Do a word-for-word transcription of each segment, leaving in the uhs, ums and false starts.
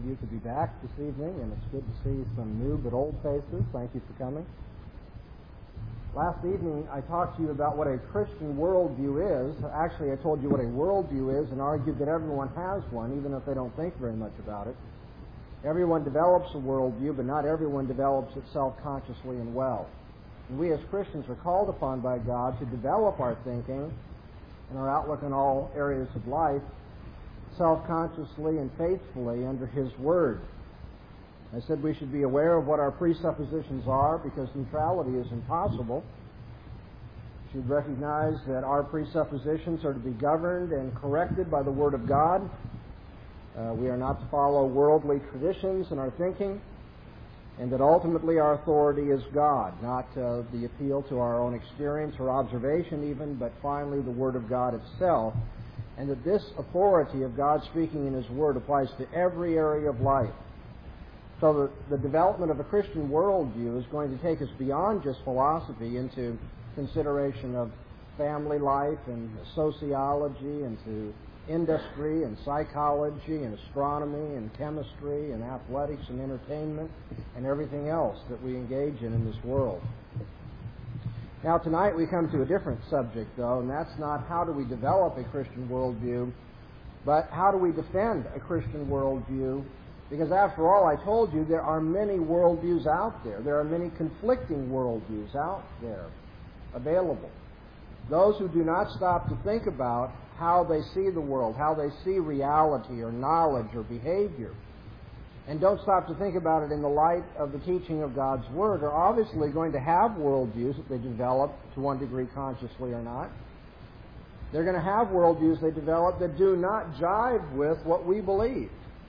of you could be back this evening, and it's good to see some new but old faces. Thank you for coming. Last evening, I talked to you about what a Christian worldview is. Actually, I told you what a worldview is and argued that everyone has one, even if they don't think very much about it. Everyone develops a worldview, but not everyone develops it self-consciously and well. And we as Christians are called upon by God to develop our thinking and our outlook on all areas of life self-consciously and faithfully under His Word. I said we should be aware of what our presuppositions are, because neutrality is impossible. We should recognize that our presuppositions are to be governed and corrected by the Word of God. Uh, we are not to follow worldly traditions in our thinking, and that ultimately our authority is God, not uh, the appeal to our own experience or observation even, but finally the Word of God itself, and that this authority of God speaking in His Word applies to every area of life. So the, the development of a Christian worldview is going to take us beyond just philosophy into consideration of family life and sociology, into industry and psychology and astronomy and chemistry and athletics and entertainment and everything else that we engage in in this world. Now tonight we come to a different subject, though, and that's not how do we develop a Christian worldview, but how do we defend a Christian worldview. Because after all, I told you there are many worldviews out there. There are many conflicting worldviews out there available. Those who do not stop to think about how they see the world, how they see reality or knowledge or behavior, and don't stop to think about it in the light of the teaching of God's Word, are obviously going to have worldviews that they develop to one degree consciously or not. They're going to have worldviews they develop that do not jive with what we believe.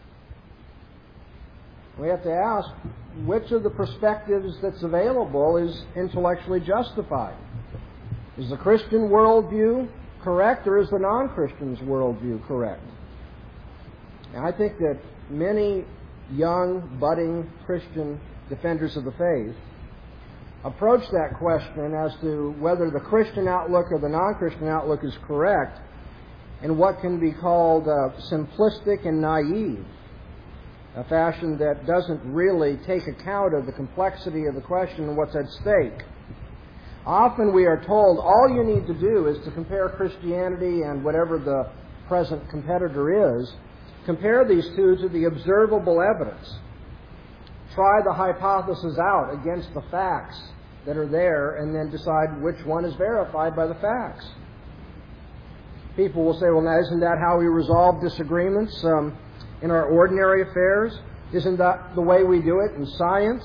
We have to ask, which of the perspectives that's available is intellectually justified? Is the Christian worldview correct, or is the non-Christian's worldview correct? And I think that many young, budding Christian defenders of the faith approach that question as to whether the Christian outlook or the non-Christian outlook is correct in what can be called uh, simplistic and naive, a fashion that doesn't really take account of the complexity of the question and what's at stake. Often we are told all you need to do is to compare Christianity and whatever the present competitor is. Compare these two to the observable evidence. Try the hypothesis out against the facts that are there, and then decide which one is verified by the facts. People will say, well, now isn't that how we resolve disagreements um, in our ordinary affairs? Isn't that the way we do it in science?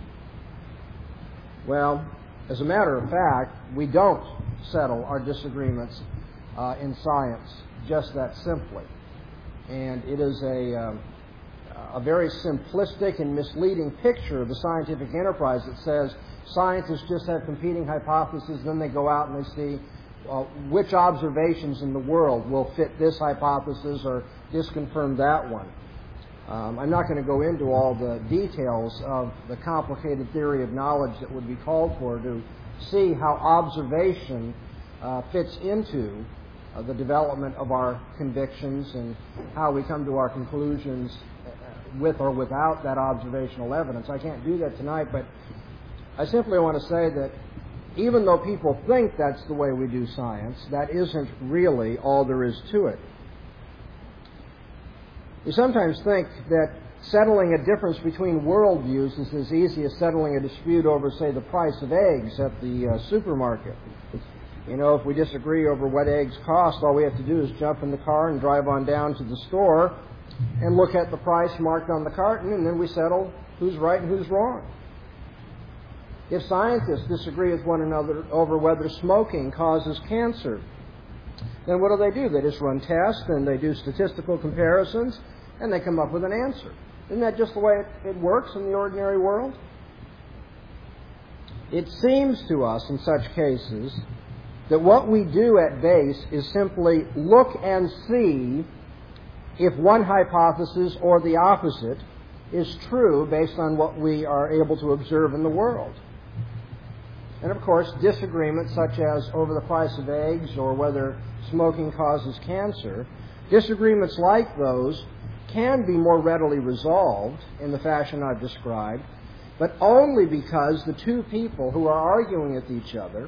Well, as a matter of fact, we don't settle our disagreements uh, in science just that simply. And it is a, um, a very simplistic and misleading picture of the scientific enterprise that says scientists just have competing hypotheses, then they go out and they see uh, which observations in the world will fit this hypothesis or disconfirm that one. Um, I'm not going to go into all the details of the complicated theory of knowledge that would be called for to see how observation uh, fits into uh, the development of our convictions and how we come to our conclusions with or without that observational evidence. I can't do that tonight, but I simply want to say that even though people think that's the way we do science, that isn't really all there is to it. We sometimes think that settling a difference between worldviews is as easy as settling a dispute over, say, the price of eggs at the uh, supermarket. You know, if we disagree over what eggs cost, all we have to do is jump in the car and drive on down to the store and look at the price marked on the carton, and then we settle who's right and who's wrong. If scientists disagree with one another over whether smoking causes cancer, then what do they do? They just run tests and they do statistical comparisons and they come up with an answer. Isn't that just the way it, it works in the ordinary world? It seems to us in such cases that what we do at base is simply look and see if one hypothesis or the opposite is true based on what we are able to observe in the world. And of course, disagreements such as over the price of eggs or whether smoking causes cancer, disagreements like those can be more readily resolved in the fashion I've described, but only because the two people who are arguing with each other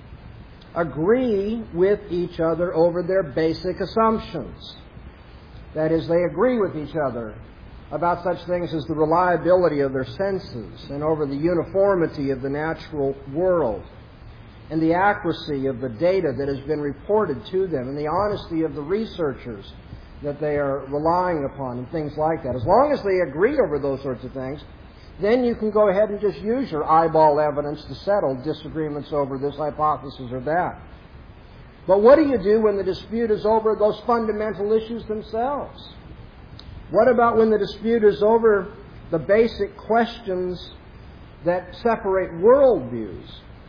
agree with each other over their basic assumptions. That is, they agree with each other about such things as the reliability of their senses and over the uniformity of the natural world and the accuracy of the data that has been reported to them and the honesty of the researchers that they are relying upon and things like that. As long as they agree over those sorts of things, then you can go ahead and just use your eyeball evidence to settle disagreements over this hypothesis or that. But what do you do when the dispute is over those fundamental issues themselves? What about when the dispute is over the basic questions that separate worldviews?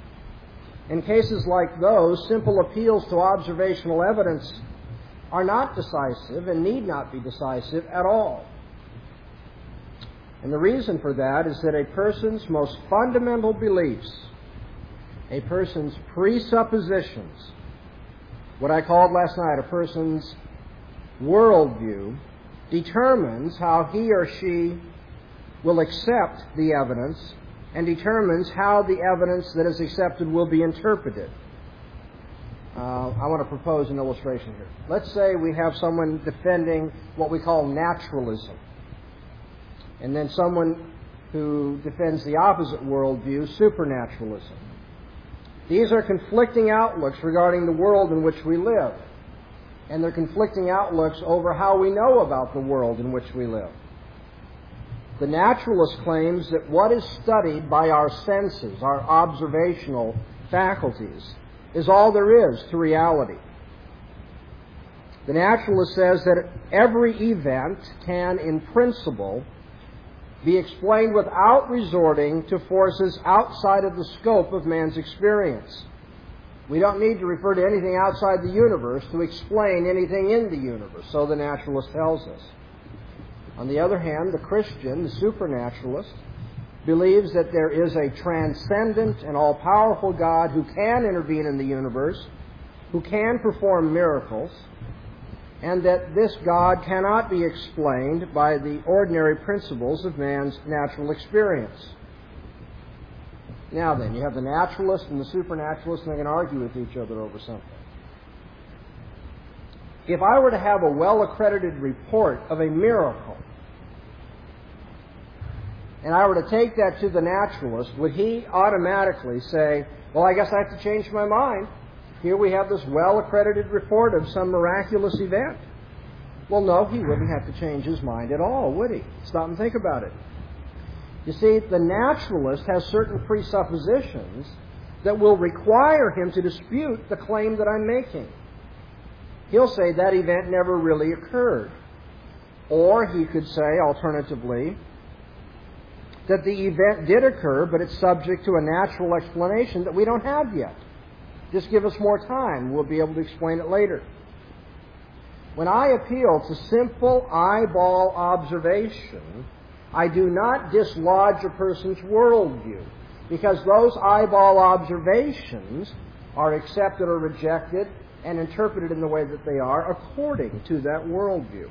In cases like those, simple appeals to observational evidence are not decisive and need not be decisive at all. And the reason for that is that a person's most fundamental beliefs, a person's presuppositions, what I called last night a person's worldview, determines how he or she will accept the evidence and determines how the evidence that is accepted will be interpreted. Uh, I want to propose an illustration here. Let's say we have someone defending what we call naturalism, and then someone who defends the opposite worldview, supernaturalism. These are conflicting outlooks regarding the world in which we live, and they're conflicting outlooks over how we know about the world in which we live. The naturalist claims that what is studied by our senses, our observational faculties, is all there is to reality. The naturalist says that every event can, in principle, be explained without resorting to forces outside of the scope of man's experience. We don't need to refer to anything outside the universe to explain anything in the universe, so the naturalist tells us. On the other hand, the Christian, the supernaturalist, believes that there is a transcendent and all-powerful God who can intervene in the universe, who can perform miracles, and that this God cannot be explained by the ordinary principles of man's natural experience. Now then, you have the naturalist and the supernaturalist, and they can argue with each other over something. If I were to have a well-accredited report of a miracle, and I were to take that to the naturalist, would he automatically say, well, I guess I have to change my mind. Here we have this well-accredited report of some miraculous event. Well, no, he wouldn't have to change his mind at all, would he? Stop and think about it. You see, the naturalist has certain presuppositions that will require him to dispute the claim that I'm making. He'll say that event never really occurred. Or he could say, alternatively, that the event did occur, but it's subject to a natural explanation that we don't have yet. Just give us more time. We'll be able to explain it later. When I appeal to simple eyeball observation, I do not dislodge a person's worldview, because those eyeball observations are accepted or rejected and interpreted in the way that they are according to that worldview.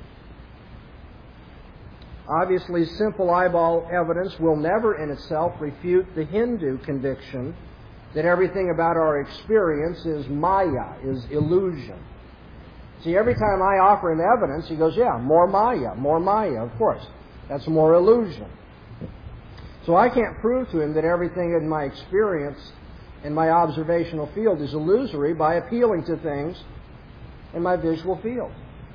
Obviously, simple eyeball evidence will never in itself refute the Hindu conviction that everything about our experience is maya, is illusion. See, every time I offer him evidence, he goes, yeah, more maya, more maya, of course. That's more illusion. So I can't prove to him that everything in my experience in my observational field is illusory by appealing to things in my visual field.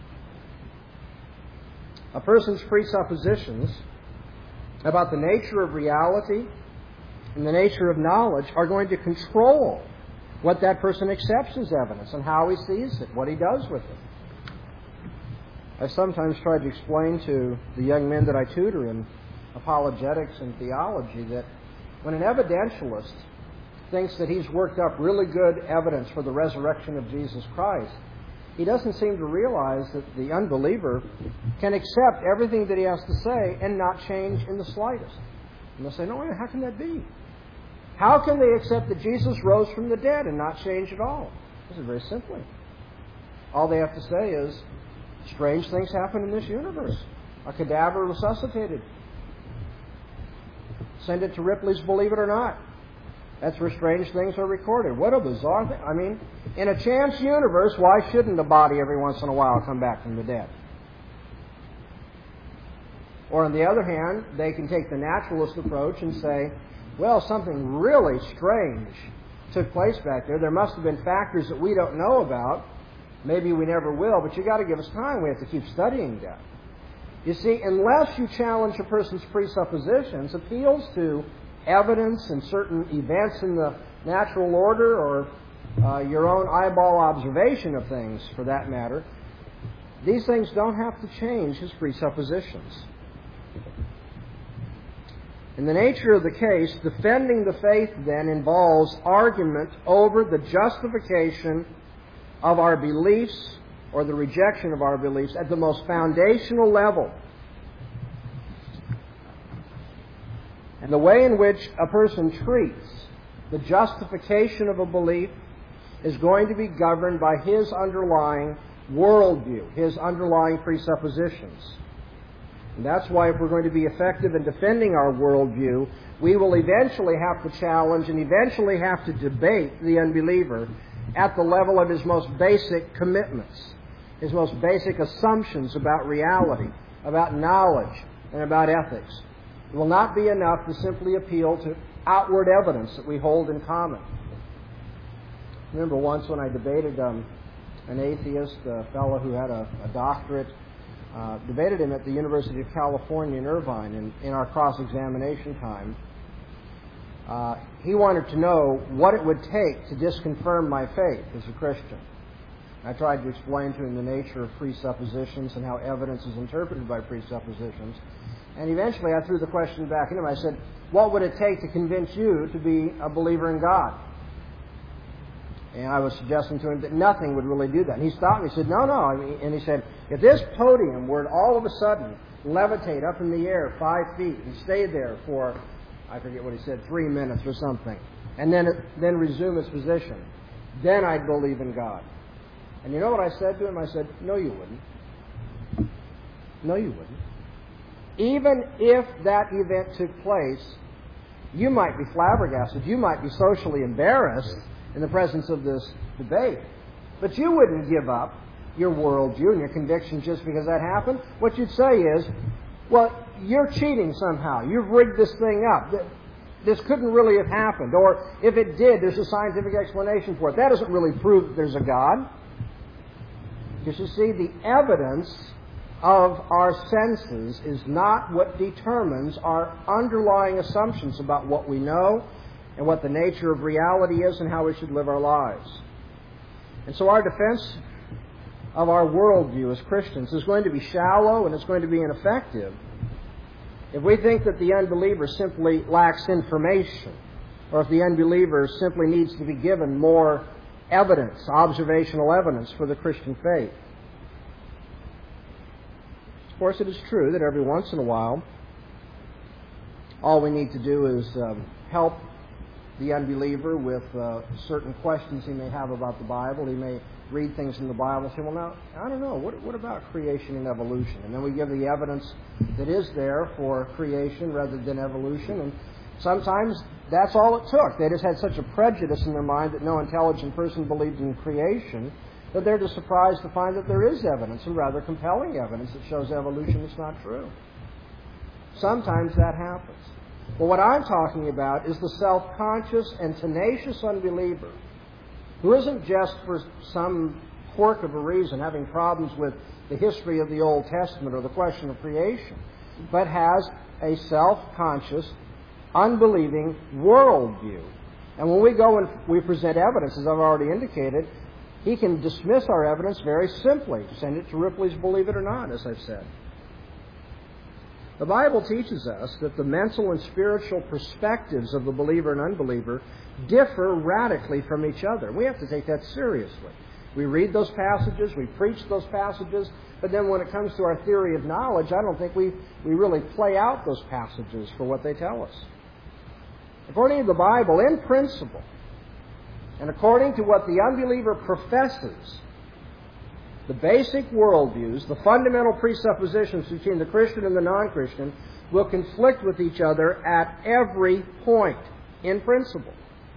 A person's presuppositions about the nature of reality and the nature of knowledge are going to control what that person accepts as evidence and how he sees it, what he does with it. I sometimes try to explain to the young men that I tutor in apologetics and theology that when an evidentialist thinks that he's worked up really good evidence for the resurrection of Jesus Christ, he doesn't seem to realize that the unbeliever can accept everything that he has to say and not change in the slightest. And they'll say, no, how can that be? How can they accept that Jesus rose from the dead and not change at all? This is very simply. All they have to say is, strange things happen in this universe. a cadaver resuscitated. Send it to Ripley's Believe It or Not. That's where strange things are recorded. What a bizarre thing. I mean, in a chance universe, why shouldn't a body every once in a while come back from the dead? Or on the other hand, they can take the naturalist approach and say, well, something really strange took place back there. There must have been factors that we don't know about. Maybe we never will, but you've got to give us time. We have to keep studying death. You see, unless you challenge a person's presuppositions, appeals to evidence and certain events in the natural order or uh, your own eyeball observation of things, for that matter, these things don't have to change his presuppositions. In the nature of the case, defending the faith then involves argument over the justification of our beliefs or the rejection of our beliefs at the most foundational level. And the way in which a person treats the justification of a belief is going to be governed by his underlying worldview, his underlying presuppositions. And that's why if we're going to be effective in defending our worldview, we will eventually have to challenge and eventually have to debate the unbeliever at the level of his most basic commitments, his most basic assumptions about reality, about knowledge, and about ethics. It will not be enough to simply appeal to outward evidence that we hold in common. I remember once when I debated um, an atheist, a fellow who had a, a doctorate, uh, debated him at the University of California in Irvine in, in our cross-examination time. Uh, he wanted to know what it would take to disconfirm my faith as a Christian. I tried to explain to him the nature of presuppositions and how evidence is interpreted by presuppositions. And eventually I threw the question back at him. I said, what would it take to convince you to be a believer in God? And I was suggesting to him that nothing would really do that. And he stopped me. He said, no, no. And he said, if this podium were to all of a sudden levitate up in the air five feet and stay there for, I forget what he said, three minutes or something, and then then resume its position, then I'd believe in God. And you know what I said to him? I said, no, you wouldn't. No, you wouldn't. Even if that event took place, you might be flabbergasted. You might be socially embarrassed in the presence of this debate. But you wouldn't give up your worldview and your convictions just because that happened. What you'd say is, well, you're cheating somehow. You've rigged this thing up. This couldn't really have happened. Or if it did, there's a scientific explanation for it. That doesn't really prove that there's a God. Because you see, the evidence of our senses is not what determines our underlying assumptions about what we know and what the nature of reality is and how we should live our lives. And so our defense of our worldview as Christians is going to be shallow and it's going to be ineffective if we think that the unbeliever simply lacks information, or if the unbeliever simply needs to be given more evidence, observational evidence for the Christian faith. Of course, it is true that every once in a while, all we need to do is um, help the unbeliever with uh, certain questions he may have about the Bible. He may read things in the Bible and say, well, now, I don't know, what, what about creation and evolution? And then we give the evidence that is there for creation rather than evolution. And sometimes that's all it took. They just had such a prejudice in their mind that no intelligent person believed in creation that they're just surprised to find that there is evidence, and rather compelling evidence that shows evolution is not true. Sometimes that happens. But what I'm talking about is the self-conscious and tenacious unbeliever who isn't just for some quirk of a reason having problems with the history of the Old Testament or the question of creation, but has a self-conscious, unbelieving worldview. And when we go and we present evidence, as I've already indicated, he can dismiss our evidence very simply. Send it to Ripley's Believe It or Not, as I've said. The Bible teaches us that the mental and spiritual perspectives of the believer and unbeliever differ radically from each other. We have to take that seriously. We read those passages, we preach those passages, but then when it comes to our theory of knowledge, I don't think we, we really play out those passages for what they tell us. According to the Bible, in principle, and according to what the unbeliever professes, The basic worldviews, the fundamental presuppositions between the Christian and the non-Christian, will conflict with each other at every point, in principle.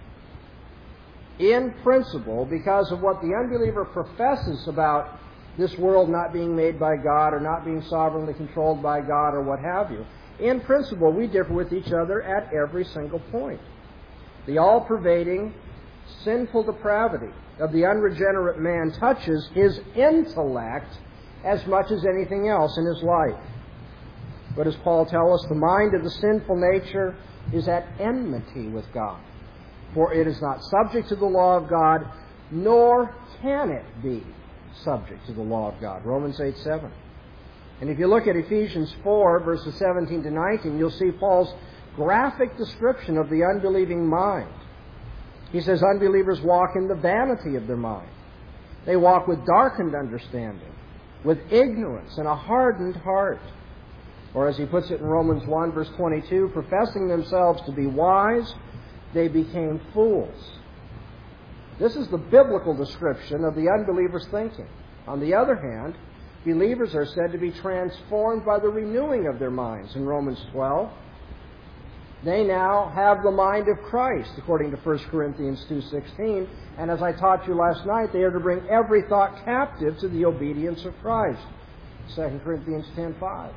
In principle, because of what the unbeliever professes about this world not being made by God or not being sovereignly controlled by God or what have you. In principle, we differ with each other at every single point. The all-pervading sinful depravity of the unregenerate man touches his intellect as much as anything else in his life. What does Paul tell us? The mind of the sinful nature is at enmity with God. For it is not subject to the law of God, nor can it be subject to the law of God. Romans eight seven. And if you look at Ephesians four, verses seventeen to nineteen, you'll see Paul's graphic description of the unbelieving mind. He says unbelievers walk in the vanity of their mind. They walk with darkened understanding, with ignorance and a hardened heart. Or as he puts it in Romans one, verse twenty-two, professing themselves to be wise, they became fools. This is the biblical description of the unbeliever's thinking. On the other hand, believers are said to be transformed by the renewing of their minds. In Romans twelve, they now have the mind of Christ, according to First Corinthians two sixteen. And as I taught you last night, they are to bring every thought captive to the obedience of Christ. Second Corinthians ten five.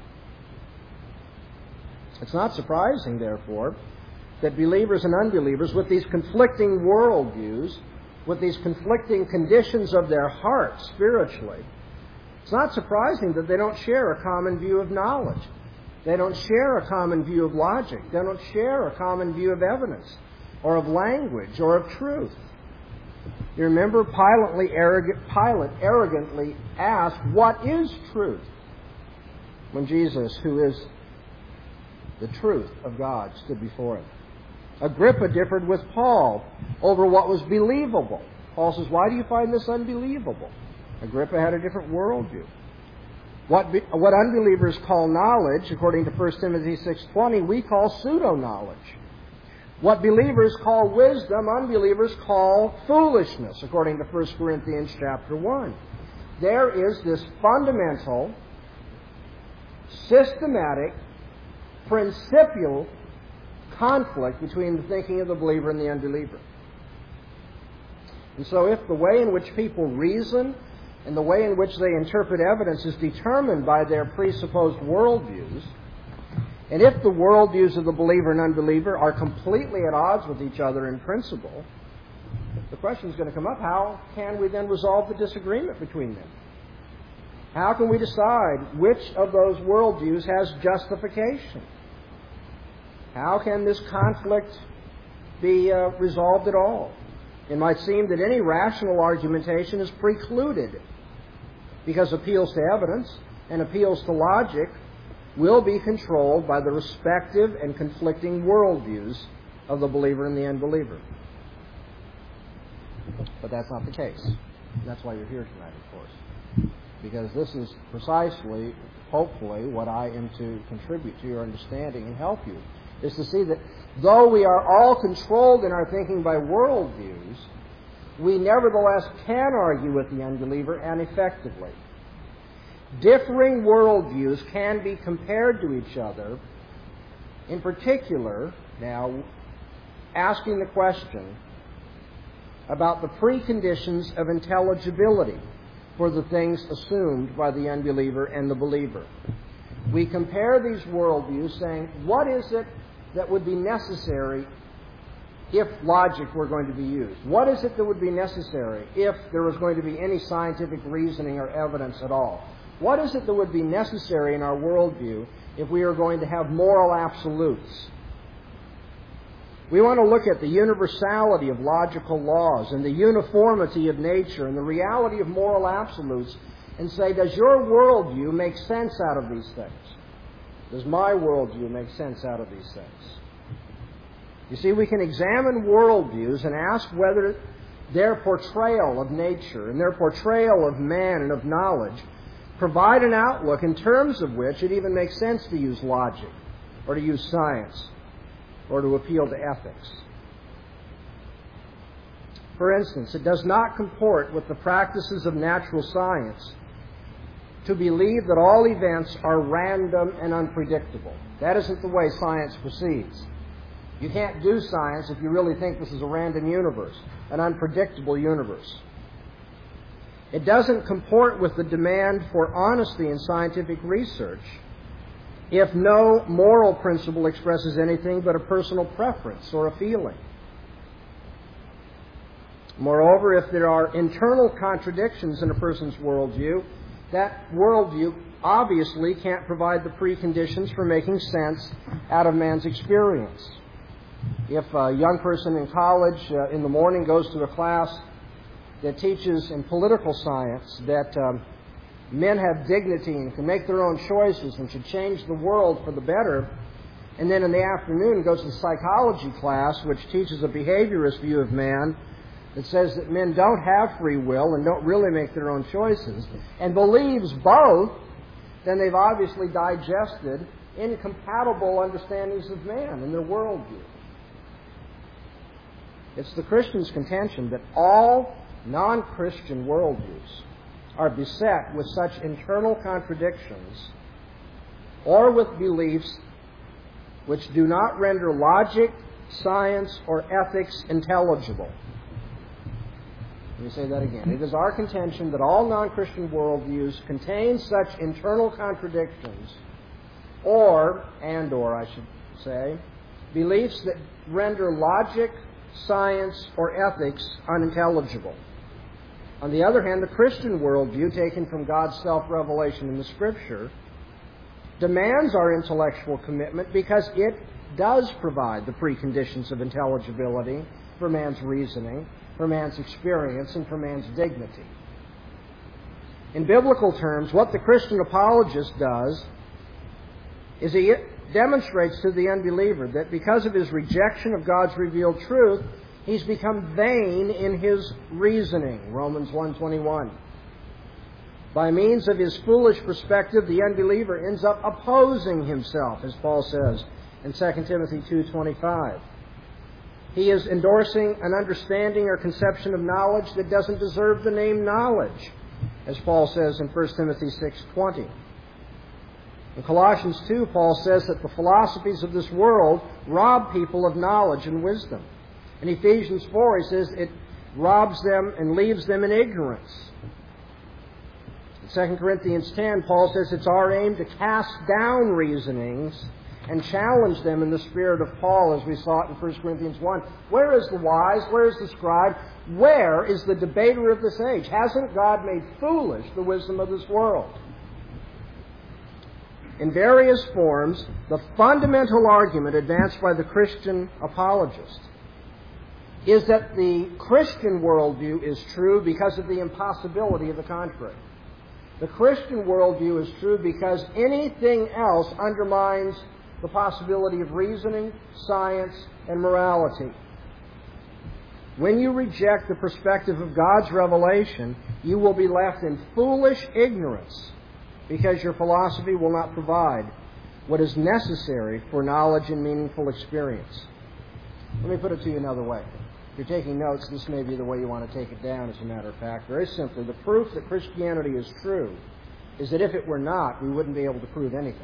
It's not surprising, therefore, that believers and unbelievers with these conflicting worldviews, with these conflicting conditions of their heart spiritually, it's not surprising that they don't share a common view of knowledge. They don't share a common view of logic. They don't share a common view of evidence or of language or of truth. You remember Pilate arrogant, Pilate arrogantly asked, "What is truth?" when Jesus, who is the truth of God, stood before him. Agrippa differed with Paul over what was believable. Paul says, "Why do you find this unbelievable?" Agrippa had a different worldview. What, be, what unbelievers call knowledge, according to First Timothy six twenty, we call pseudo-knowledge. What believers call wisdom, unbelievers call foolishness, according to First Corinthians chapter one. There is this fundamental, systematic, principial conflict between the thinking of the believer and the unbeliever. And so if the way in which people reason and the way in which they interpret evidence is determined by their presupposed worldviews, and if the worldviews of the believer and unbeliever are completely at odds with each other in principle, the question is going to come up, how can we then resolve the disagreement between them? How can we decide which of those worldviews has justification? How can this conflict be uh, resolved at all? It might seem that any rational argumentation is precluded because appeals to evidence and appeals to logic will be controlled by the respective and conflicting worldviews of the believer and the unbeliever. But that's not the case. That's why you're here tonight, of course. Because this is precisely, hopefully, what I am to contribute to your understanding and help you, is to see that though we are all controlled in our thinking by worldviews, we nevertheless can argue with the unbeliever, and effectively. Differing worldviews can be compared to each other, in particular, now, asking the question about the preconditions of intelligibility for the things assumed by the unbeliever and the believer. We compare these worldviews saying, what is it that would be necessary if logic were going to be used? What is it that would be necessary if there was going to be any scientific reasoning or evidence at all? What is it that would be necessary in our worldview if we are going to have moral absolutes? We want to look at the universality of logical laws and the uniformity of nature and the reality of moral absolutes and say, does your worldview make sense out of these things? Does my worldview make sense out of these things? You see, we can examine worldviews and ask whether their portrayal of nature and their portrayal of man and of knowledge provide an outlook in terms of which it even makes sense to use logic or to use science or to appeal to ethics. For instance, it does not comport with the practices of natural science to believe that all events are random and unpredictable. That isn't the way science proceeds. You can't do science if you really think this is a random universe, an unpredictable universe. It doesn't comport with the demand for honesty in scientific research if no moral principle expresses anything but a personal preference or a feeling. Moreover, if there are internal contradictions in a person's worldview, that worldview obviously can't provide the preconditions for making sense out of man's experience. If a young person in college uh, in the morning goes to a class that teaches in political science that um, men have dignity and can make their own choices and should change the world for the better, and then in the afternoon goes to the psychology class, which teaches a behaviorist view of man that says that men don't have free will and don't really make their own choices, and believes both, then they've obviously digested incompatible understandings of man and their worldview. It's the Christian's contention that all non-Christian worldviews are beset with such internal contradictions or with beliefs which do not render logic, science, or ethics intelligible. Let me say that again. It is our contention that all non-Christian worldviews contain such internal contradictions or, and or I should say, beliefs that render logic, science, or ethics unintelligible. On the other hand, the Christian worldview, taken from God's self-revelation in the Scripture, demands our intellectual commitment because it does provide the preconditions of intelligibility for man's reasoning, for man's experience, and for man's dignity. In biblical terms, what the Christian apologist does is he demonstrates to the unbeliever that because of his rejection of God's revealed truth, he's become vain in his reasoning, Romans one twenty-one. By means of his foolish perspective, the unbeliever ends up opposing himself, as Paul says in Second Timothy two twenty-five. He is endorsing an understanding or conception of knowledge that doesn't deserve the name knowledge, as Paul says in First Timothy six twenty. In Colossians two, Paul says that the philosophies of this world rob people of knowledge and wisdom. In Ephesians four, he says it robs them and leaves them in ignorance. In Second Corinthians ten, Paul says it's our aim to cast down reasonings and challenge them in the spirit of Paul, as we saw it in First Corinthians one. Where is the wise? Where is the scribe? Where is the debater of this age? Hasn't God made foolish the wisdom of this world? In various forms, the fundamental argument advanced by the Christian apologist is that the Christian worldview is true because of the impossibility of the contrary. The Christian worldview is true because anything else undermines the possibility of reasoning, science, and morality. When you reject the perspective of God's revelation, you will be left in foolish ignorance because your philosophy will not provide what is necessary for knowledge and meaningful experience. Let me put it to you another way. If you're taking notes, this may be the way you want to take it down, as a matter of fact. Very simply, the proof that Christianity is true is that if it were not, we wouldn't be able to prove anything.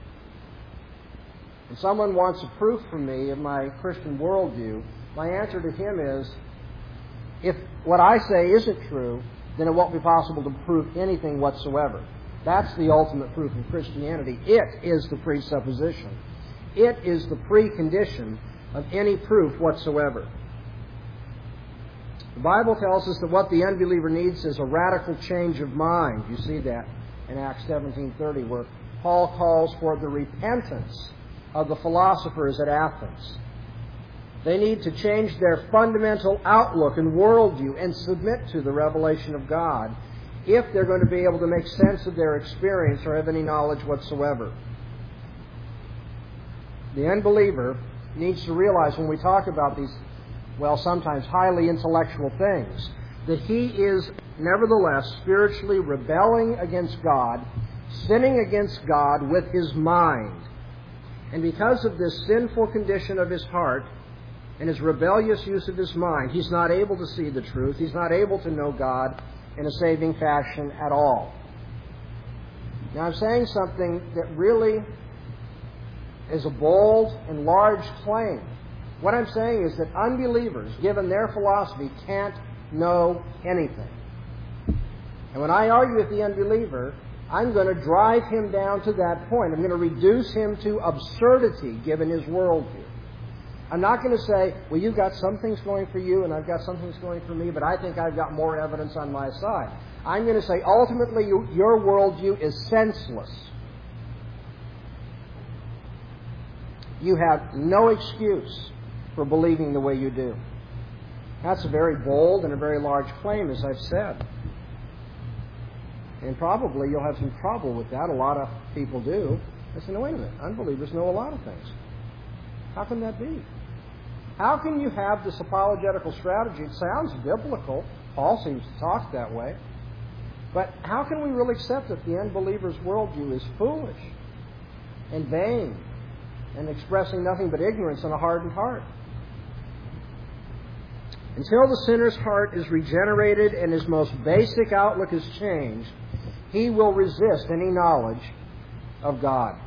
If someone wants a proof from me of my Christian worldview, my answer to him is, if what I say isn't true, then it won't be possible to prove anything whatsoever. That's the ultimate proof of Christianity. It is the presupposition. It is the precondition of any proof whatsoever. The Bible tells us that what the unbeliever needs is a radical change of mind. You see that in Acts seventeen thirty, where Paul calls for the repentance of the philosophers at Athens. They need to change their fundamental outlook and worldview and submit to the revelation of God if they're going to be able to make sense of their experience or have any knowledge whatsoever. The unbeliever needs to realize when we talk about these, well, sometimes highly intellectual things, that he is nevertheless spiritually rebelling against God, sinning against God with his mind. And because of this sinful condition of his heart and his rebellious use of his mind, he's not able to see the truth. He's not able to know God in a saving fashion at all. Now, I'm saying something that really is a bold and large claim. What I'm saying is that unbelievers, given their philosophy, can't know anything. And when I argue with the unbeliever, I'm going to drive him down to that point. I'm going to reduce him to absurdity given his worldview. I'm not going to say, well, you've got some things going for you and I've got some things going for me, but I think I've got more evidence on my side. I'm going to say, ultimately, you, your worldview is senseless. You have no excuse for believing the way you do. That's a very bold and a very large claim, as I've said. And probably you'll have some trouble with that. A lot of people do. They say, no, wait a minute. Unbelievers know a lot of things. How can that be? How can you have this apologetical strategy? It sounds biblical. Paul seems to talk that way. But how can we really accept that the unbeliever's worldview is foolish and vain and expressing nothing but ignorance and a hardened heart? Until the sinner's heart is regenerated and his most basic outlook is changed, he will resist any knowledge of God.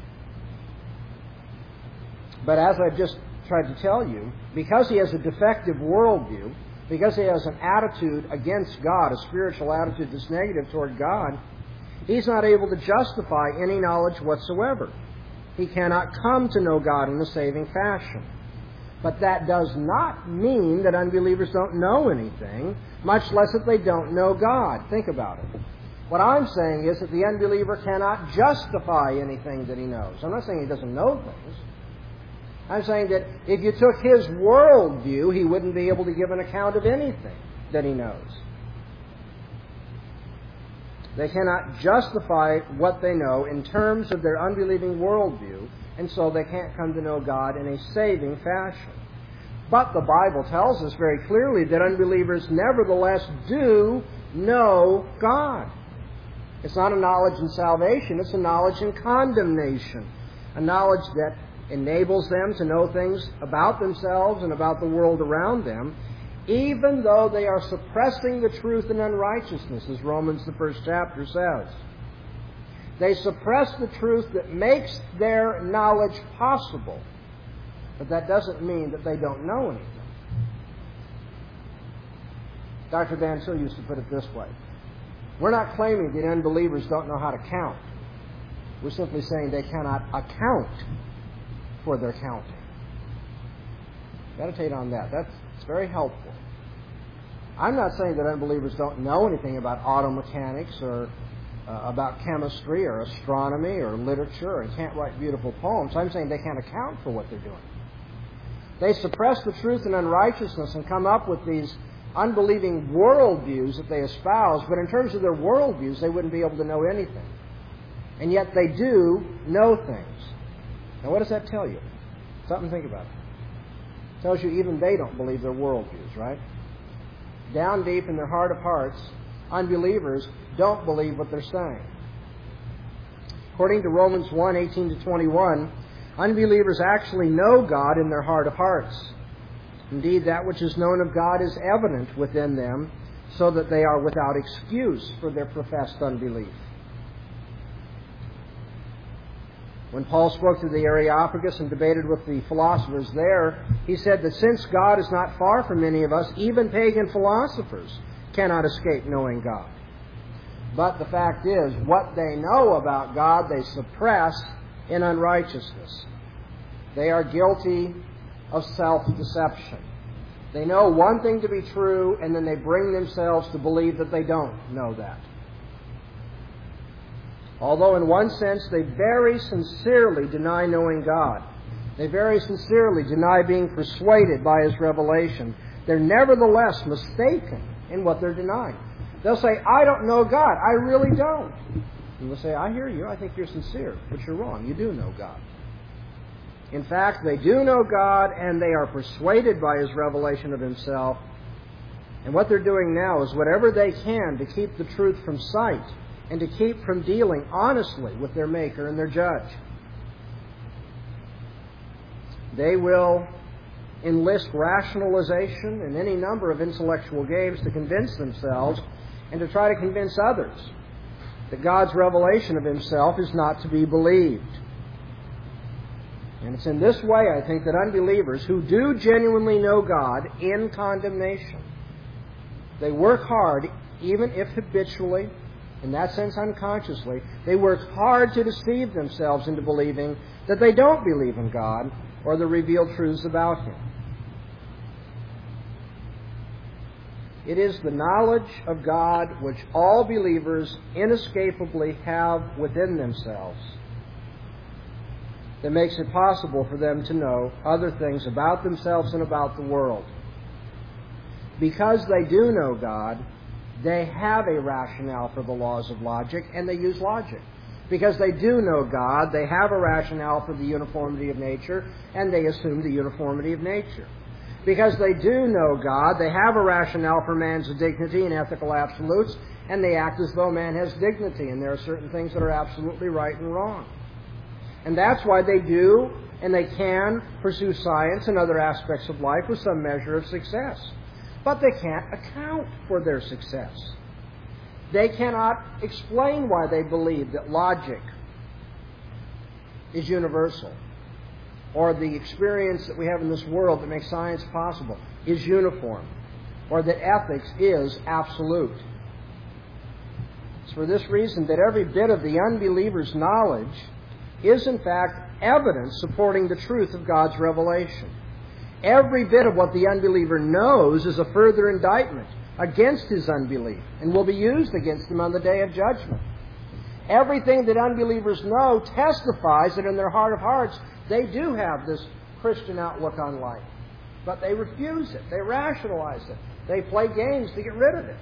But as I've just tried to tell you, because he has a defective worldview, because he has an attitude against God, a spiritual attitude that's negative toward God, he's not able to justify any knowledge whatsoever. He cannot come to know God in a saving fashion. But that does not mean that unbelievers don't know anything, much less that they don't know God. Think about it. What I'm saying is that the unbeliever cannot justify anything that he knows. I'm not saying he doesn't know things. I'm saying that if you took his worldview, he wouldn't be able to give an account of anything that he knows. They cannot justify what they know in terms of their unbelieving worldview, and so they can't come to know God in a saving fashion. But the Bible tells us very clearly that unbelievers nevertheless do know God. It's not a knowledge in salvation, it's a knowledge in condemnation. A knowledge that enables them to know things about themselves and about the world around them, even though they are suppressing the truth in unrighteousness, as Romans, the first chapter, says. They suppress the truth that makes their knowledge possible, but that doesn't mean that they don't know anything. Doctor Van Til used to put it this way. We're not claiming that unbelievers don't know how to count. We're simply saying they cannot account for their counting. Meditate on that. That's it's very helpful. I'm not saying that unbelievers don't know anything about auto mechanics or uh, about chemistry or astronomy or literature and can't write beautiful poems. I'm saying they can't account for what they're doing. They suppress the truth in unrighteousness and come up with these unbelieving worldviews that they espouse, but in terms of their worldviews, they wouldn't be able to know anything. And yet they do know things. Now, what does that tell you? Something to think about. It tells you even they don't believe their worldviews, right? Down deep in their heart of hearts, unbelievers don't believe what they're saying. According to Romans one, eighteen to twenty-one, unbelievers actually know God in their heart of hearts. Indeed, that which is known of God is evident within them, so that they are without excuse for their professed unbelief. When Paul spoke to the Areopagus and debated with the philosophers there, he said that since God is not far from any of us, even pagan philosophers cannot escape knowing God. But the fact is, what they know about God, they suppress in unrighteousness. They are guilty of self-deception. They know one thing to be true, and then they bring themselves to believe that they don't know that. Although in one sense they very sincerely deny knowing God, they very sincerely deny being persuaded by His revelation, they're nevertheless mistaken in what they're denying. They'll say, I don't know God. I really don't. And we'll say, I hear you. I think you're sincere. But you're wrong. You do know God. In fact, they do know God, and they are persuaded by His revelation of Himself. And what they're doing now is whatever they can to keep the truth from sight and to keep from dealing honestly with their Maker and their Judge. They will enlist rationalization and any number of intellectual games to convince themselves and to try to convince others that God's revelation of Himself is not to be believed. And it's in this way, I think, that unbelievers who do genuinely know God in condemnation, they work hard, even if habitually, in that sense unconsciously, they work hard to deceive themselves into believing that they don't believe in God or the revealed truths about Him. It is the knowledge of God which all believers inescapably have within themselves that makes it possible for them to know other things about themselves and about the world. Because they do know God, they have a rationale for the laws of logic, and they use logic. Because they do know God, they have a rationale for the uniformity of nature, and they assume the uniformity of nature. Because they do know God, they have a rationale for man's dignity and ethical absolutes, and they act as though man has dignity, and there are certain things that are absolutely right and wrong. And that's why they do, and they can, pursue science and other aspects of life with some measure of success. But they can't account for their success. They cannot explain why they believe that logic is universal, or the experience that we have in this world that makes science possible is uniform, or that ethics is absolute. It's for this reason that every bit of the unbeliever's knowledge is in fact evidence supporting the truth of God's revelation. Every bit of what the unbeliever knows is a further indictment against his unbelief and will be used against him on the day of judgment. Everything that unbelievers know testifies that in their heart of hearts they do have this Christian outlook on life. But they refuse it. They rationalize it. They play games to get rid of it.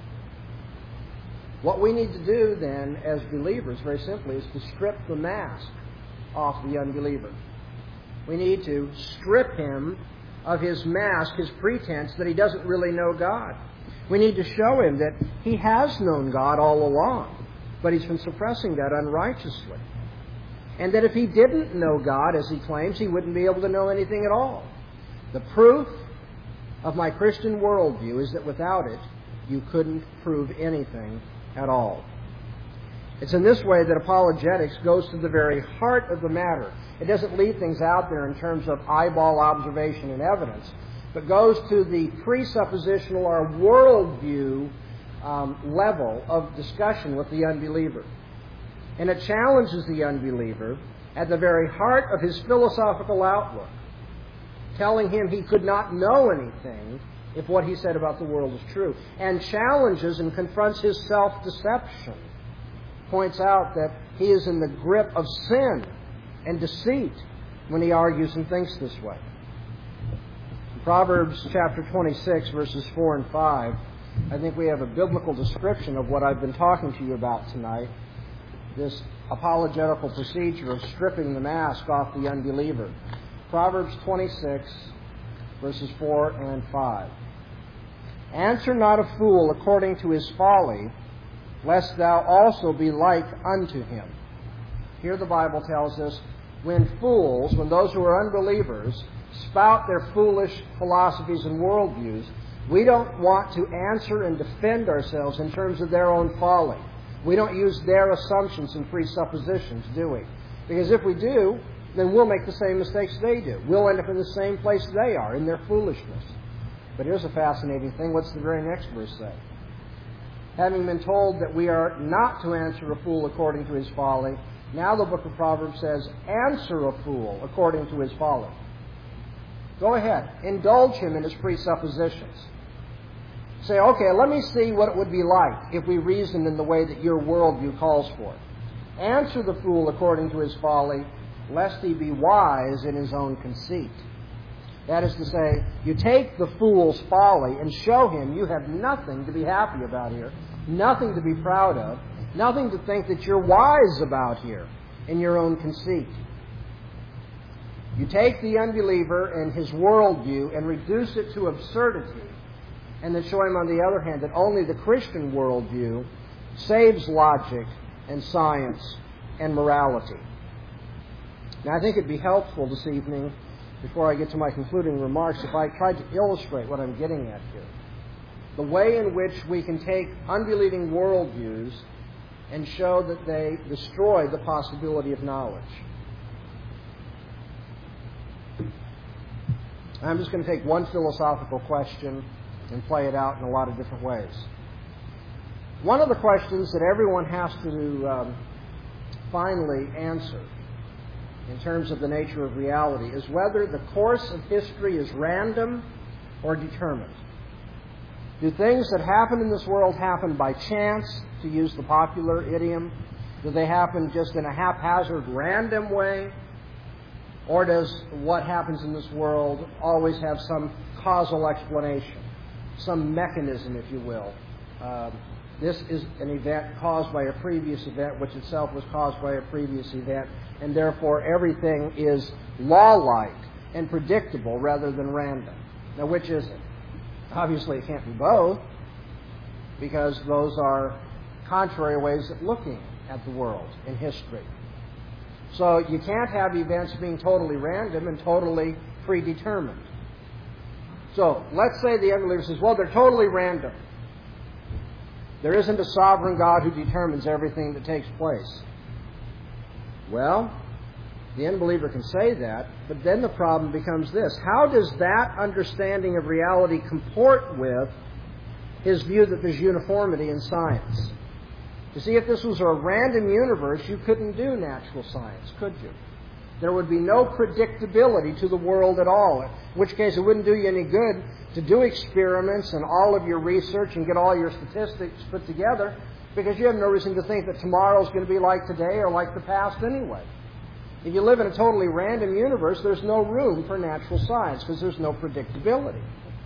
What we need to do then as believers, very simply, is to strip the mask off the unbeliever. We need to strip him of his mask, his pretense that he doesn't really know God. We need to show him that he has known God all along, but he's been suppressing that unrighteously. And that if he didn't know God, as he claims, he wouldn't be able to know anything at all. The proof of my Christian worldview is that without it, you couldn't prove anything at all. It's in this way that apologetics goes to the very heart of the matter. It doesn't leave things out there in terms of eyeball observation and evidence, but goes to the presuppositional or worldview um, level of discussion with the unbeliever. And it challenges the unbeliever at the very heart of his philosophical outlook, telling him he could not know anything if what he said about the world is true, and challenges and confronts his self-deception, points out that he is in the grip of sin and deceit when he argues and thinks this way. In Proverbs chapter twenty-six, verses four and five, I think we have a biblical description of what I've been talking to you about tonight, this apologetical procedure of stripping the mask off the unbeliever. Proverbs twenty-six, verses four and five. Answer not a fool according to his folly, lest thou also be like unto him. Here the Bible tells us, when fools, when those who are unbelievers, spout their foolish philosophies and worldviews, we don't want to answer and defend ourselves in terms of their own folly. We don't use their assumptions and presuppositions, do we? Because if we do, then we'll make the same mistakes they do. We'll end up in the same place they are, in their foolishness. But here's a fascinating thing. What's the very next verse say? Having been told that we are not to answer a fool according to his folly, now the book of Proverbs says, answer a fool according to his folly. Go ahead. Indulge him in his presuppositions. Say, okay, let me see what it would be like if we reasoned in the way that your worldview calls for. Answer the fool according to his folly, lest he be wise in his own conceit. That is to say, you take the fool's folly and show him you have nothing to be happy about here, nothing to be proud of, nothing to think that you're wise about here in your own conceit. You take the unbeliever and his worldview and reduce it to absurdity, and then show him, on the other hand, that only the Christian worldview saves logic and science and morality. Now, I think it'd be helpful this evening, before I get to my concluding remarks, if I tried to illustrate what I'm getting at here. The way in which we can take unbelieving worldviews and show that they destroy the possibility of knowledge. I'm just going to take one philosophical question and play it out in a lot of different ways. One of the questions that everyone has to um, finally answer in terms of the nature of reality is whether the course of history is random or determined. Do things that happen in this world happen by chance, to use the popular idiom? Do they happen just in a haphazard, random way? Or does what happens in this world always have some causal explanation, some mechanism, if you will? Uh, this is an event caused by a previous event, which itself was caused by a previous event, and therefore everything is law-like and predictable rather than random. Now, which is it? Obviously, it can't be both, because those are contrary ways of looking at the world in history. So you can't have events being totally random and totally predetermined. So let's say the unbeliever says, well, they're totally random. There isn't a sovereign God who determines everything that takes place. Well, the unbeliever can say that, but then the problem becomes this. How does that understanding of reality comport with his view that there's uniformity in science? You see, if this was a random universe, you couldn't do natural science, could you? There would be no predictability to the world at all, in which case it wouldn't do you any good to do experiments and all of your research and get all your statistics put together, because you have no reason to think that tomorrow is going to be like today or like the past anyway. If you live in a totally random universe, there's no room for natural science because there's no predictability.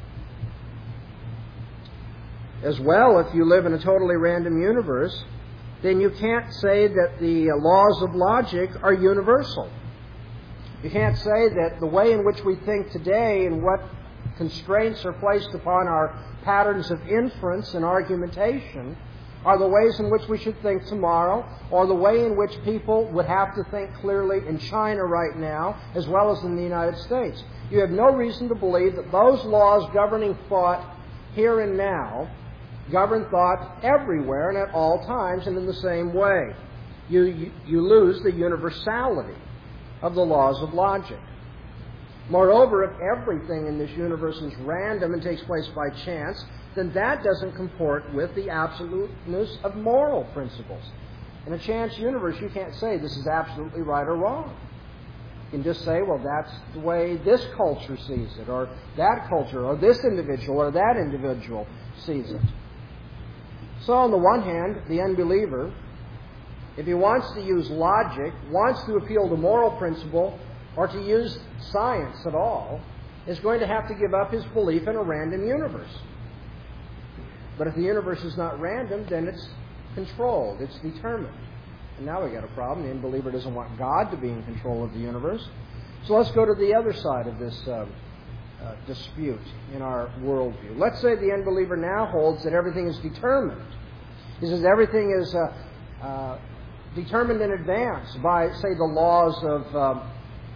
As well, if you live in a totally random universe, then you can't say that the laws of logic are universal. You can't say that the way in which we think today and what constraints are placed upon our patterns of inference and argumentation are the ways in which we should think tomorrow, or the way in which people would have to think clearly in China right now, as well as in the United States. You have no reason to believe that those laws governing thought here and now govern thought everywhere and at all times and in the same way. You, you, you lose the universality of the laws of logic. Moreover, if everything in this universe is random and takes place by chance, then that doesn't comport with the absoluteness of moral principles. In a chance universe, you can't say this is absolutely right or wrong. You can just say, well, that's the way this culture sees it, or that culture, or this individual, or that individual sees it. So on the one hand, the unbeliever, if he wants to use logic, wants to appeal to moral principle, or to use science at all, is going to have to give up his belief in a random universe. But if the universe is not random, then it's controlled, it's determined. And now we've got a problem. The unbeliever doesn't want God to be in control of the universe. So let's go to the other side of this uh, uh, dispute in our worldview. Let's say the unbeliever now holds that everything is determined. He says everything is uh, uh, determined in advance by, say, the laws of, um,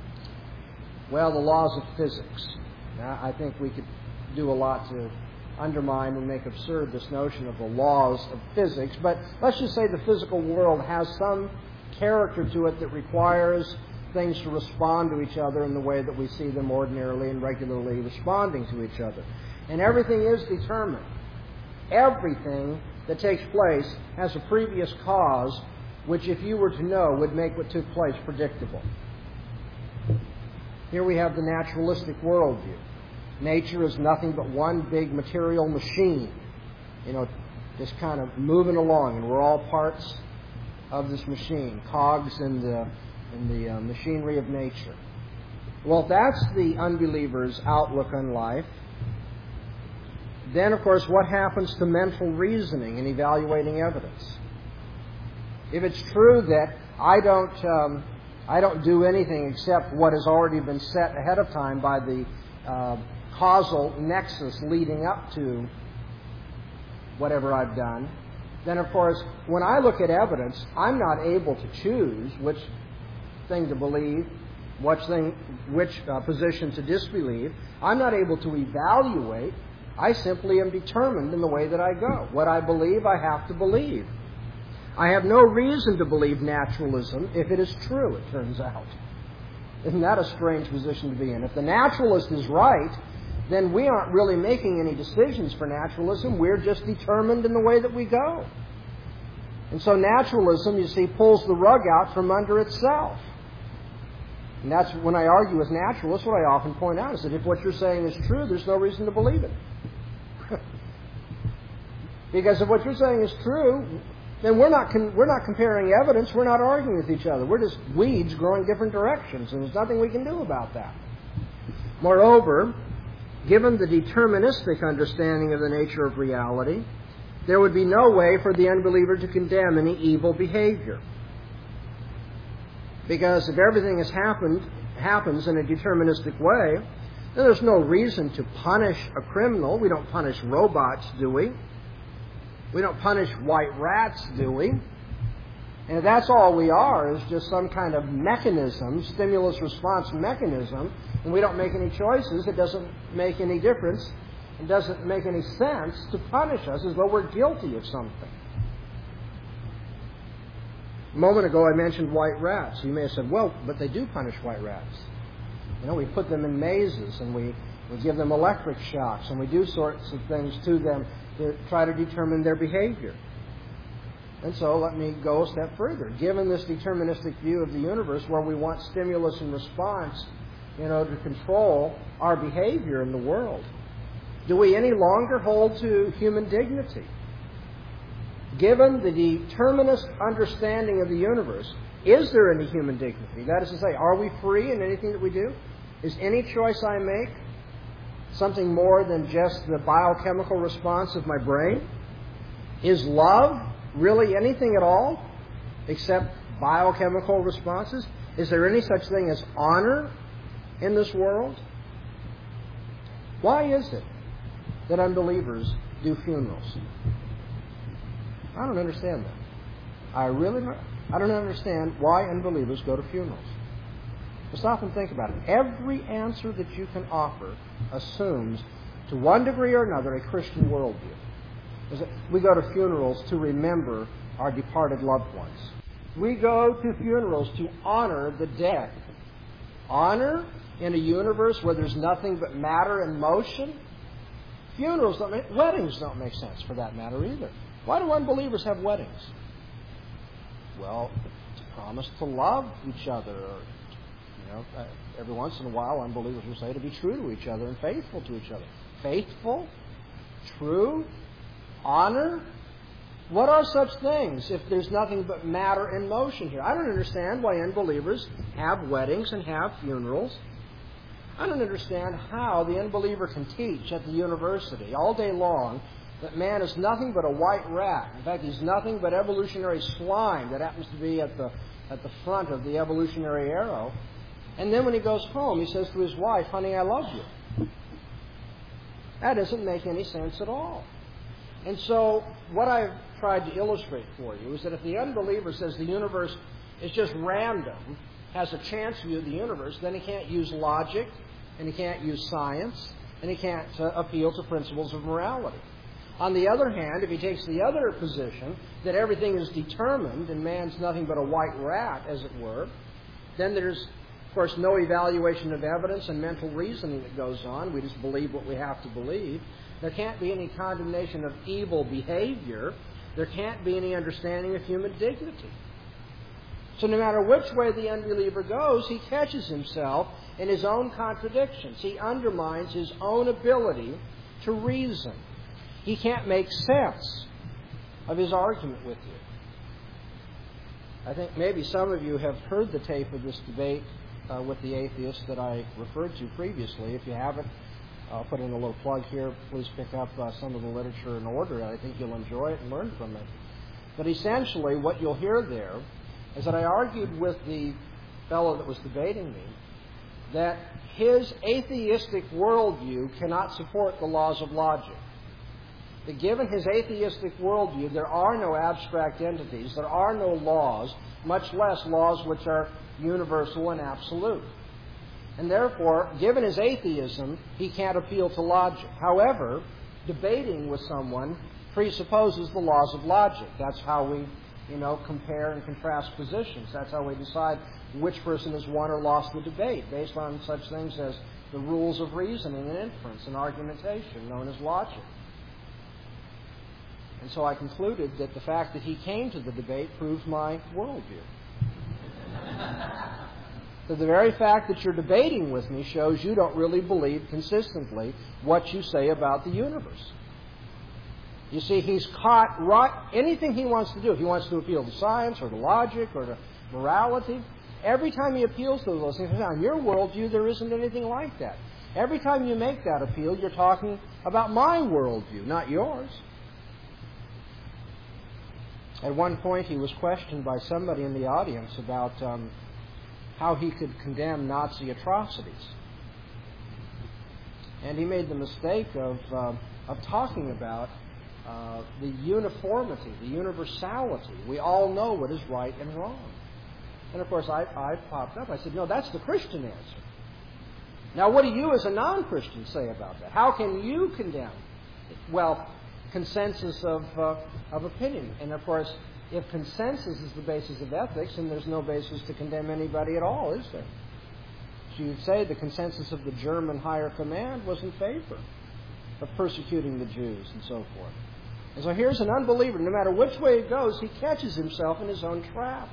well, the laws of physics. Now, I think we could do a lot to undermine and make absurd this notion of the laws of physics, but let's just say the physical world has some character to it that requires things to respond to each other in the way that we see them ordinarily and regularly responding to each other. And everything is determined. Everything that takes place has a previous cause, which if you were to know would make what took place predictable. Here we have the naturalistic worldview. Nature is nothing but one big material machine, you know, just kind of moving along, and we're all parts of this machine, cogs in the in the uh, machinery of nature. Well, if that's the unbeliever's outlook on life, then, of course, what happens to mental reasoning and evaluating evidence? If it's true that I don't um, I don't do anything except what has already been set ahead of time by the uh, causal nexus leading up to whatever I've done, then of course, when I look at evidence, I'm not able to choose which thing to believe, which thing, which uh, position to disbelieve. I'm not able to evaluate. I simply am determined in the way that I go. What I believe, I have to believe. I have no reason to believe naturalism if it is true, it turns out. Isn't that a strange position to be in? If the naturalist is right, then we aren't really making any decisions for naturalism. We're just determined in the way that we go. And so naturalism, you see, pulls the rug out from under itself. And that's when I argue with naturalists, what I often point out is that if what you're saying is true, there's no reason to believe it. Because if what you're saying is true, then we're not con- we're not comparing evidence, we're not arguing with each other. We're just weeds growing different directions, and there's nothing we can do about that. Moreover, given the deterministic understanding of the nature of reality, there would be no way for the unbeliever to condemn any evil behavior. Because if everything has happened, happens in a deterministic way, then there's no reason to punish a criminal. We don't punish robots, do we? We don't punish white rats, do we? And if that's all we are, is just some kind of mechanism, stimulus-response mechanism, and we don't make any choices, it doesn't make any difference, it doesn't make any sense to punish us as though we're guilty of something. A moment ago I mentioned white rats. You may have said, well, but they do punish white rats. You know, we put them in mazes and we, we give them electric shocks and we do sorts of things to them to try to determine their behavior. And so let me go a step further. Given this deterministic view of the universe where we want stimulus and response, you know, to control our behavior in the world, do we any longer hold to human dignity? Given the determinist understanding of the universe, is there any human dignity? That is to say, are we free in anything that we do? Is any choice I make something more than just the biochemical response of my brain? Is love really anything at all except biochemical responses? Is there any such thing as honor in this world? Why is it that unbelievers do funerals? I don't understand that. I really don't, I don't understand why unbelievers go to funerals. Just stop and think about it. Every answer that you can offer assumes, to one degree or another, a Christian worldview. We go to funerals to remember our departed loved ones. We go to funerals to honor the dead. Honor in a universe where there's nothing but matter and motion? Funerals don't make, weddings don't make sense for that matter either. Why do unbelievers have weddings? Well, it's a promise to love each other. Or, you know, uh, every once in a while, unbelievers will say to be true to each other and faithful to each other. Faithful? True? Honor? What are such things if there's nothing but matter and motion here? I don't understand why unbelievers have weddings and have funerals. I don't understand how the unbeliever can teach at the university all day long that man is nothing but a white rat. In fact, he's nothing but evolutionary slime that happens to be at the at the front of the evolutionary arrow. And then when he goes home, he says to his wife, honey, I love you. That doesn't make any sense at all. And so what I've tried to illustrate for you is that if the unbeliever says the universe is just random, has a chance view of the universe, then he can't use logic, and he can't use science, and he can't uh, appeal to principles of morality. On the other hand, if he takes the other position, that everything is determined and man's nothing but a white rat, as it were, then there's, of course, no evaluation of evidence and mental reasoning that goes on. We just believe what we have to believe. There can't be any condemnation of evil behavior. There can't be any understanding of human dignity. So no matter which way the unbeliever goes, he catches himself in his own contradictions. He undermines his own ability to reason. He can't make sense of his argument with you. I think maybe some of you have heard the tape of this debate uh, with the atheists that I referred to previously. If you haven't, I'll put in a little plug here. Please pick up uh, some of the literature in order. I think you'll enjoy it and learn from it. But essentially, what you'll hear there is that I argued with the fellow that was debating me that his atheistic worldview cannot support the laws of logic. That given his atheistic worldview, there are no abstract entities, there are no laws, much less laws which are universal and absolute. And therefore, given his atheism, he can't appeal to logic. However, debating with someone presupposes the laws of logic. That's how we you know, compare and contrast positions. That's how we decide which person has won or lost the debate, based on such things as the rules of reasoning and inference and argumentation, known as logic. And so I concluded that the fact that he came to the debate proves my worldview. So the very fact that you're debating with me shows you don't really believe consistently what you say about the universe. You see, he's caught right anything he wants to do. If he wants to appeal to science or to logic or to morality, every time he appeals to those things, now in your worldview there isn't anything like that. Every time you make that appeal, you're talking about my worldview, not yours. At one point, he was questioned by somebody in the audience about um, how he could condemn Nazi atrocities. And he made the mistake of, uh, of talking about uh, the uniformity, the universality. We all know what is right and wrong. And of course, I, I popped up. I said, no, that's the Christian answer. Now, what do you as a non-Christian say about that? How can you condemn? Well, consensus of, uh, of opinion. And of course, if consensus is the basis of ethics, then there's no basis to condemn anybody at all, is there? So you'd say the consensus of the German higher command was in favor of persecuting the Jews and so forth. And so here's an unbeliever. No matter which way it goes, he catches himself in his own trap.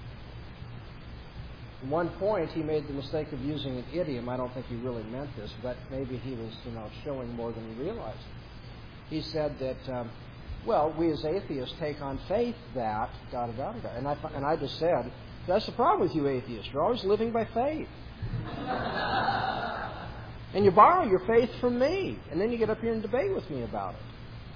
At one point, he made the mistake of using an idiom. I don't think he really meant this, but maybe he was, you know, showing more than he realized. He said that, um, well, we as atheists take on faith that, da da da da. And I, and I just said, that's the problem with you atheists. You're always living by faith. And you borrow your faith from me. And then you get up here and debate with me about it.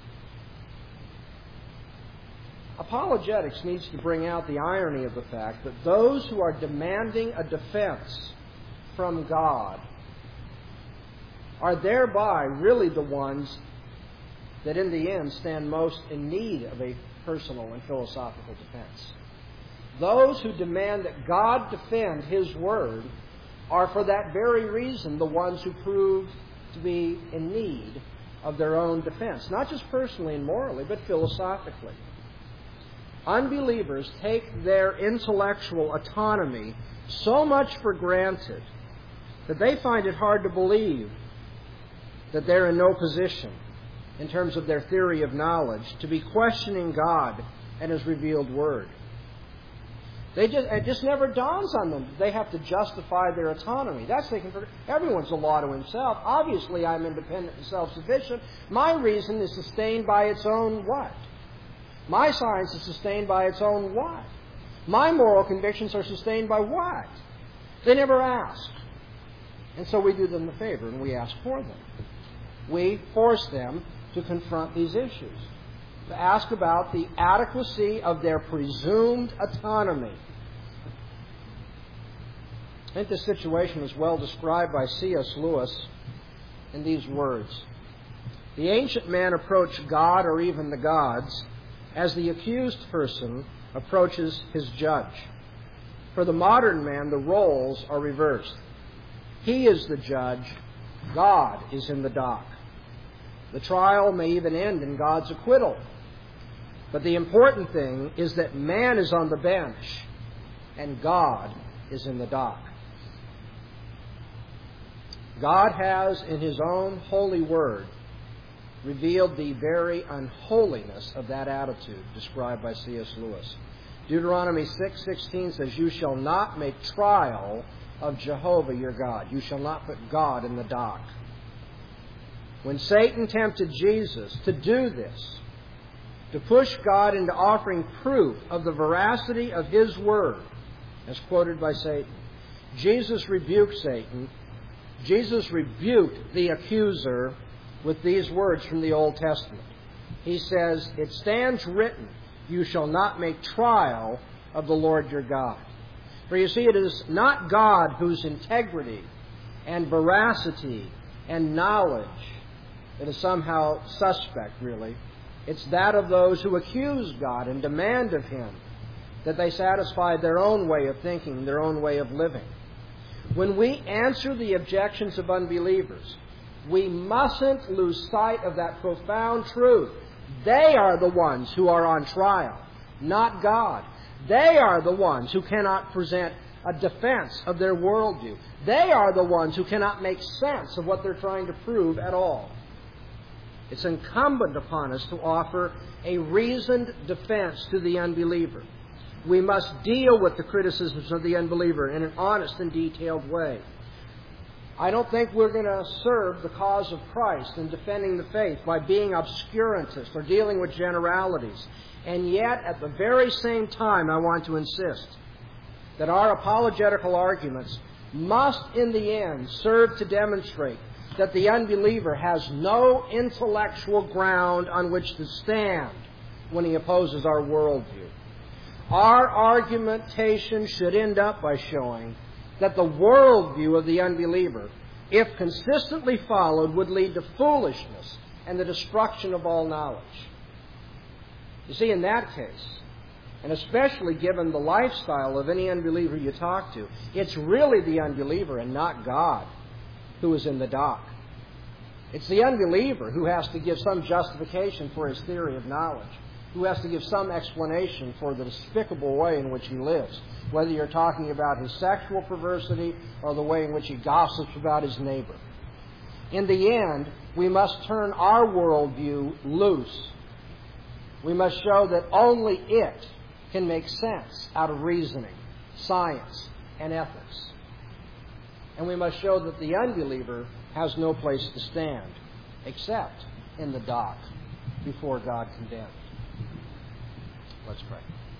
Apologetics needs to bring out the irony of the fact that those who are demanding a defense from God are thereby really the ones that in the end stand most in need of a personal and philosophical defense. Those who demand that God defend His Word are for that very reason the ones who prove to be in need of their own defense, not just personally and morally, but philosophically. Unbelievers take their intellectual autonomy so much for granted that they find it hard to believe that they're in no position, in terms of their theory of knowledge, to be questioning God and His revealed Word. They just, it just never dawns on them that they have to justify their autonomy. That's thinking for everyone's a law to himself. Obviously, I'm independent and self-sufficient. My reason is sustained by its own what? My science is sustained by its own what? My moral convictions are sustained by what? They never ask. And so we do them a favor and we ask for them. We force them to confront these issues, to ask about the adequacy of their presumed autonomy. I think this situation is well described by C S Lewis in these words. The ancient man approached God or even the gods as the accused person approaches his judge. For the modern man, the roles are reversed. He is the judge, God is in the dock. The trial may even end in God's acquittal. But the important thing is that man is on the bench and God is in the dock. God has, in His own holy word, revealed the very unholiness of that attitude described by C S Lewis. Deuteronomy six sixteen says, "You shall not make trial of Jehovah your God." You shall not put God in the dock. When Satan tempted Jesus to do this, to push God into offering proof of the veracity of His Word, as quoted by Satan, Jesus rebuked Satan. Jesus rebuked the accuser with these words from the Old Testament. He says, "It stands written, you shall not make trial of the Lord your God." For you see, it is not God whose integrity and veracity and knowledge that is somehow suspect, really. It's that of those who accuse God and demand of Him that they satisfy their own way of thinking, their own way of living. When we answer the objections of unbelievers, we mustn't lose sight of that profound truth. They are the ones who are on trial. not God. They are the ones who cannot present a defense of their worldview. They are the ones who cannot make sense of what they're trying to prove at all. It's incumbent upon us to offer a reasoned defense to the unbeliever. We must deal with the criticisms of the unbeliever in an honest and detailed way. I don't think we're going to serve the cause of Christ in defending the faith by being obscurantists or dealing with generalities. And yet, at the very same time, I want to insist that our apologetical arguments must, in the end, serve to demonstrate that the unbeliever has no intellectual ground on which to stand when he opposes our worldview. Our argumentation should end up by showing that the worldview of the unbeliever, if consistently followed, would lead to foolishness and the destruction of all knowledge. You see, in that case, and especially given the lifestyle of any unbeliever you talk to, it's really the unbeliever and not God who is in the dock. It's the unbeliever who has to give some justification for his theory of knowledge, who has to give some explanation for the despicable way in which he lives, whether you're talking about his sexual perversity or the way in which he gossips about his neighbor. In the end, we must turn our worldview loose. We must show that only it can make sense out of reasoning, science, and ethics. And we must show that the unbeliever has no place to stand except in the dock before God condemned. Let's pray.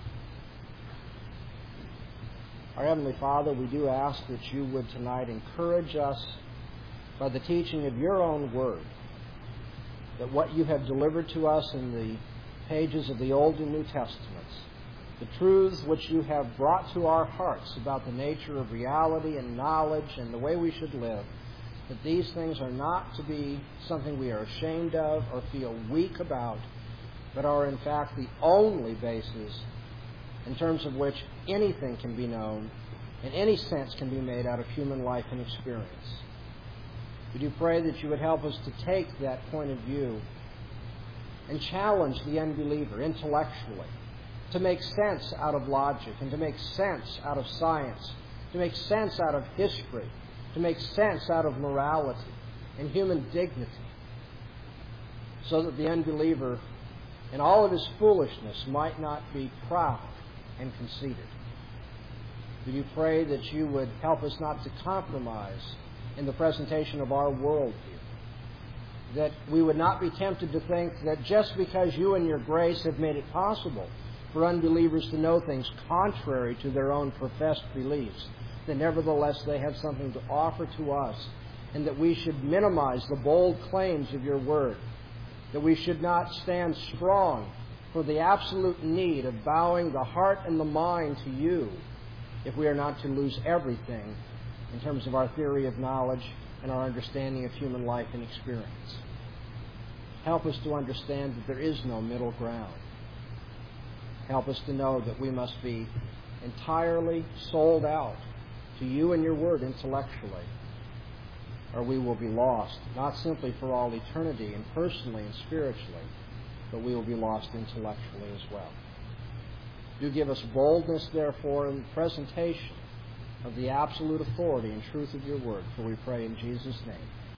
Our Heavenly Father, we do ask that you would tonight encourage us by the teaching of your own word, that what you have delivered to us in the pages of the Old and New Testaments, the truths which you have brought to our hearts about the nature of reality and knowledge and the way we should live, that these things are not to be something we are ashamed of or feel weak about, but are in fact the only basis in terms of which anything can be known and any sense can be made out of human life and experience. We do pray that you would help us to take that point of view and challenge the unbeliever intellectually to make sense out of logic and to make sense out of science, to make sense out of history, to make sense out of morality and human dignity, so that the unbeliever, in all of his foolishness, might not be proud and conceited. We do pray that you would help us not to compromise in the presentation of our worldview, that we would not be tempted to think that just because you in your grace have made it possible for unbelievers to know things contrary to their own professed beliefs, that nevertheless they have something to offer to us, and that we should minimize the bold claims of your word, that we should not stand strong for the absolute need of bowing the heart and the mind to you if we are not to lose everything in terms of our theory of knowledge and our understanding of human life and experience. Help us to understand that there is no middle ground. Help us to know that we must be entirely sold out to you and your word intellectually, or we will be lost, not simply for all eternity and personally and spiritually, but we will be lost intellectually as well. Do give us boldness, therefore, in the presentation of the absolute authority and truth of your word, for we pray in Jesus' name.